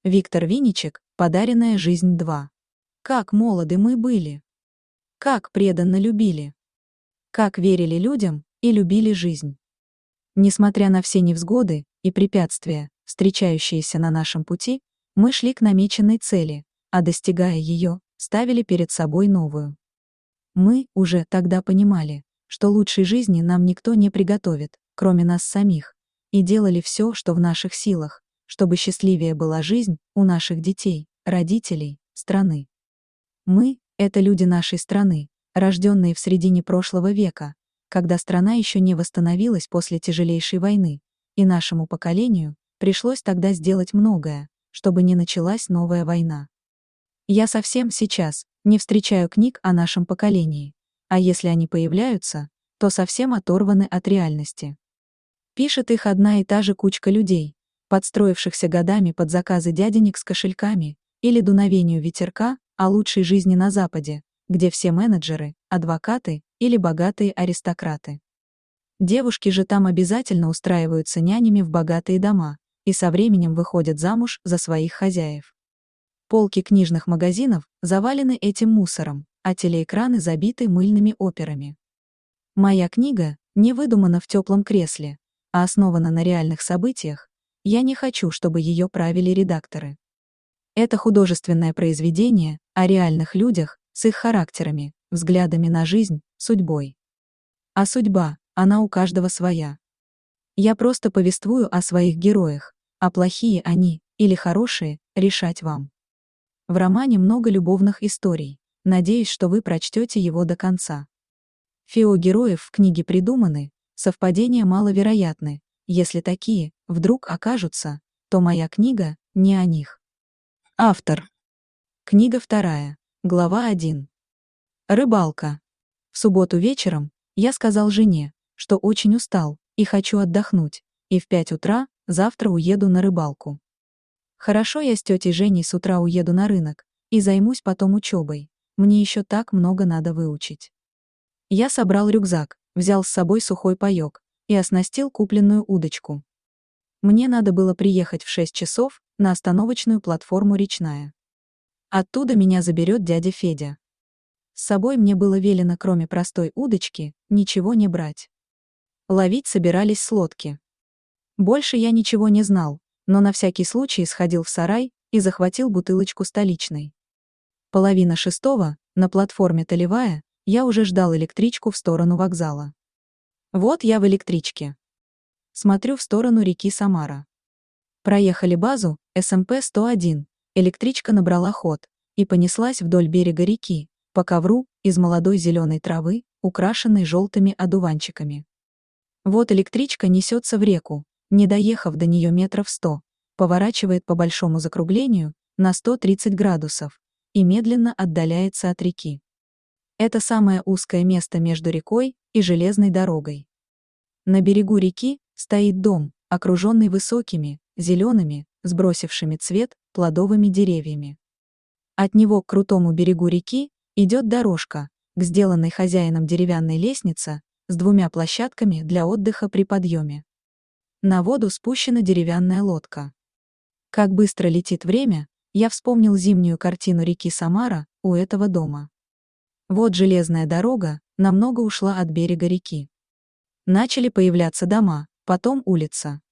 Виктор Винничек, «Подаренная жизнь 2». Как молоды мы были. Как преданно любили. Как верили людям и любили жизнь. Несмотря на все невзгоды и препятствия, встречающиеся на нашем пути, мы шли к намеченной цели, а достигая ее, ставили перед собой новую. Мы уже тогда понимали, что лучшей жизни нам никто не приготовит, кроме нас самих, и делали все, что в наших силах, чтобы счастливее была жизнь у наших детей, родителей, страны. Мы — это люди нашей страны, рожденные в середине прошлого века, когда страна еще не восстановилась после тяжелейшей войны, и нашему поколению пришлось тогда сделать многое, чтобы не началась новая война. Я совсем сейчас не встречаю книг о нашем поколении, а если они появляются, то совсем оторваны от реальности. Пишет их одна и та же кучка людей, подстроившихся годами под заказы дяденек с кошельками или дуновению ветерка о лучшей жизни на Западе, где все менеджеры, адвокаты или богатые аристократы. Девушки же там обязательно устраиваются нянями в богатые дома и со временем выходят замуж за своих хозяев. Полки книжных магазинов завалены этим мусором, а телеэкраны забиты мыльными операми. Моя книга не выдумана в теплом кресле, а основана на реальных событиях. Я не хочу, чтобы ее правили редакторы. Это художественное произведение о реальных людях с их характерами, взглядами на жизнь, судьбой. А судьба, она у каждого своя. Я просто повествую о своих героях, а плохие они или хорошие решать вам. В романе много любовных историй. Надеюсь, что вы прочтете его до конца. Фио героев в книге придуманы, совпадения маловероятны. Если такие вдруг окажутся, то моя книга не о них. Автор. Книга 2, глава 1. Рыбалка. В субботу вечером я сказал жене, что очень устал и хочу отдохнуть, и в 5 утра завтра уеду на рыбалку. Хорошо, я с тетей Женей с утра уеду на рынок и займусь потом учебой. Мне еще так много надо выучить. Я собрал рюкзак, взял с собой сухой паёк и оснастил купленную удочку. Мне надо было приехать в 6 часов на остановочную платформу «Речная». Оттуда меня заберет дядя Федя. С собой мне было велено, кроме простой удочки, ничего не брать. Ловить собирались с лодки. Больше я ничего не знал, но на всякий случай сходил в сарай и захватил бутылочку столичной. 5:30, на платформе Толевая, я уже ждал электричку в сторону вокзала. Вот я в электричке. Смотрю в сторону реки Самара. Проехали базу СМП-101, электричка набрала ход и понеслась вдоль берега реки, по ковру из молодой зеленой травы, украшенной желтыми одуванчиками. Вот электричка несется в реку, не доехав до нее метров 100, поворачивает по большому закруглению на 130 градусов и медленно отдаляется от реки. Это самое узкое место между рекой и железной дорогой. На берегу реки стоит дом, окруженный высокими, зелеными, сбросившими цвет, плодовыми деревьями. От него к крутому берегу реки идет дорожка, к сделанной хозяином деревянной лестнице с 2 площадками для отдыха при подъеме. На воду спущена деревянная лодка. Как быстро летит время, я вспомнил зимнюю картину реки Самара у этого дома. Вот железная дорога намного ушла от берега реки. Начали появляться дома, потом улица.